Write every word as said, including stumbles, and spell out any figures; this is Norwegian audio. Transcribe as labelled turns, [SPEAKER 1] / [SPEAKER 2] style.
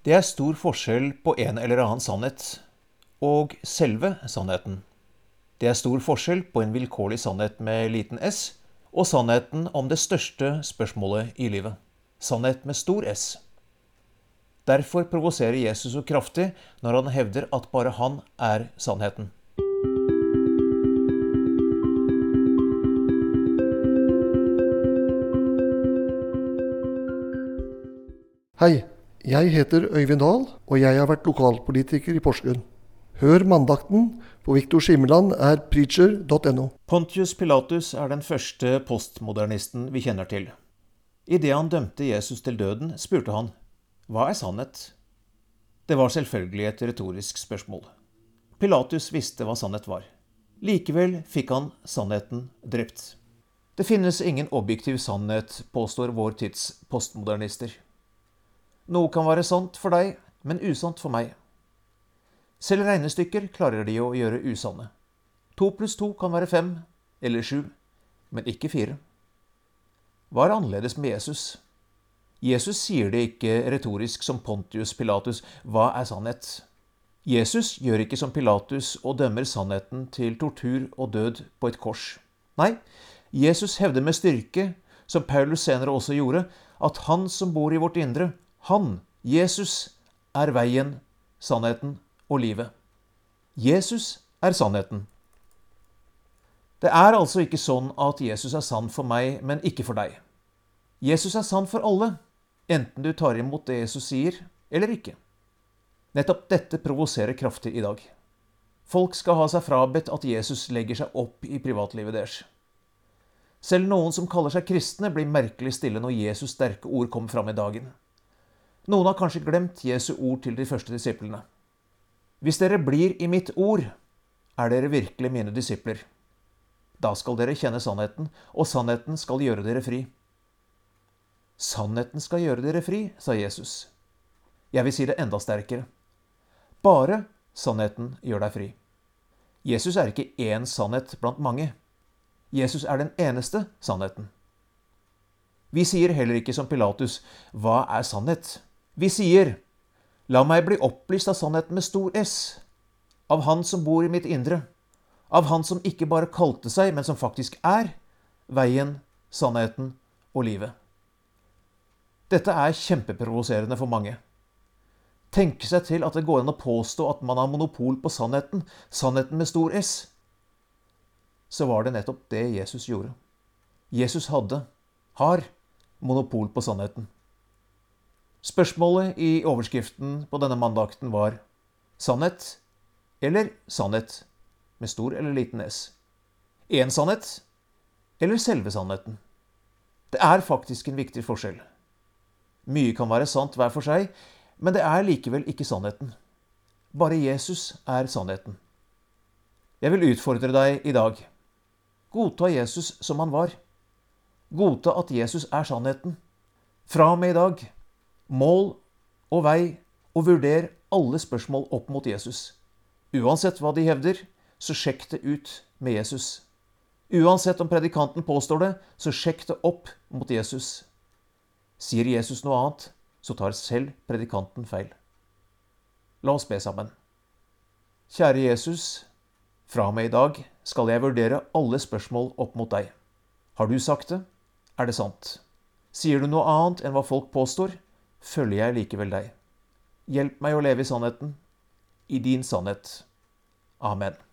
[SPEAKER 1] Det er stor forskjell på en eller annen sannhet og selve sannheten. Det er stor forskjell på en vilkårlig sannhet med liten s og sannheten om det største spørsmålet i livet. Sannhet med stor S. Derfor provoserer Jesus så kraftig når han hevder at bare han er sannheten.
[SPEAKER 2] Hei, jeg heter Øyvind Dahl, og jeg har vært lokalpolitiker i Porsgrunn. Hør mandakten på Victor Skimmeland er preacher punktum no.
[SPEAKER 1] Pontius Pilatus er den første postmodernisten vi kjenner til. I det han dømte Jesus til døden, spurte han, hva er sannhet? Det var selvfølgelig et retorisk spørsmål. Pilatus visste hva sannhet var. Likevel fikk han sannheten drept. Det finnes ingen objektiv sannhet, påstår vår tids postmodernister. Noe kan være sant for deg, men usant for meg. Selv regnestykker klarer de å gjøre usanne. To pluss to kan være fem, eller sju, men ikke fire. Hva er annerledes med Jesus? Jesus sier det ikke retorisk som Pontius Pilatus, hva er sannhet? Jesus gjør ikke som Pilatus og dømmer sannheten til tortur og død på et kors. Nei, Jesus hevder med styrke, som Paulus senere også gjorde, at han som bor i vårt indre, han, Jesus, er veien, sannheten og livet. Jesus er sannheten. Det er altså ikke sånn at Jesus er sann for meg, men ikke for deg. Jesus er sann for alle, enten du tar imot det Jesus sier, eller ikke. Nettopp dette provoserer kraftig i dag. Folk skal ha seg frabedt at Jesus legger seg opp i privatlivet deres. Selv noen som kaller seg kristne blir merkelig stille når Jesus sterke ord kommer fram i dagen. Noen har kanskje glemt Jesu ord til de første disiplene. Hvis dere blir i mitt ord, er dere virkelig mine disipler. Da skal dere kjenne sannheten, og sannheten skal gjøre dere fri. Sannheten skal gjøre dere fri, sa Jesus. Jeg vil si det enda sterkere. Bare sannheten gjør deg fri. Jesus er ikke én sannhet blant mange. Jesus er den eneste sannheten. Vi sier heller ikke som Pilatus, hva er sannhet? Vi sier, la meg bli opplyst av sannheten med stor S, av han som bor i mitt indre, av han som ikke bare kalte seg, men som faktisk er veien, sannheten og livet. Dette er kjempeprovoserende for mange. Tenke seg til at det går an å påstå at man har monopol på sannheten, sannheten med stor S. Så var det nettopp det Jesus gjorde. Jesus hadde, har, monopol på sannheten. Spørsmålet i overskriften på denne mandakten var sannhet eller sannhet med stor eller liten S. En sannhet eller selve sannheten. Det er faktisk en viktig forskjell. Mye kan være sant hver for seg, men det er likevel ikke sannheten. Bare Jesus er sannheten. Jeg vil utfordre deg i dag. Godta Jesus som han var. Godta at Jesus er sannheten. Fra og med i dag, mål og vei og vurder alle spørsmål opp mot Jesus. Uansett hva de hevder, så sjekk det ut med Jesus. Uansett om predikanten påstår det, så sjekk det opp mot Jesus. Sier Jesus noe annet, så tar selv predikanten feil. La oss be sammen. Kjære Jesus, fra og med i dag skal jeg vurdere alle spørsmål opp mot deg. Har du sagt det? Er det sant? Sier du noe annet enn hva folk påstår, følger jeg likevel deg. Hjelp meg å leve i sannheten, i din sannhet. Amen.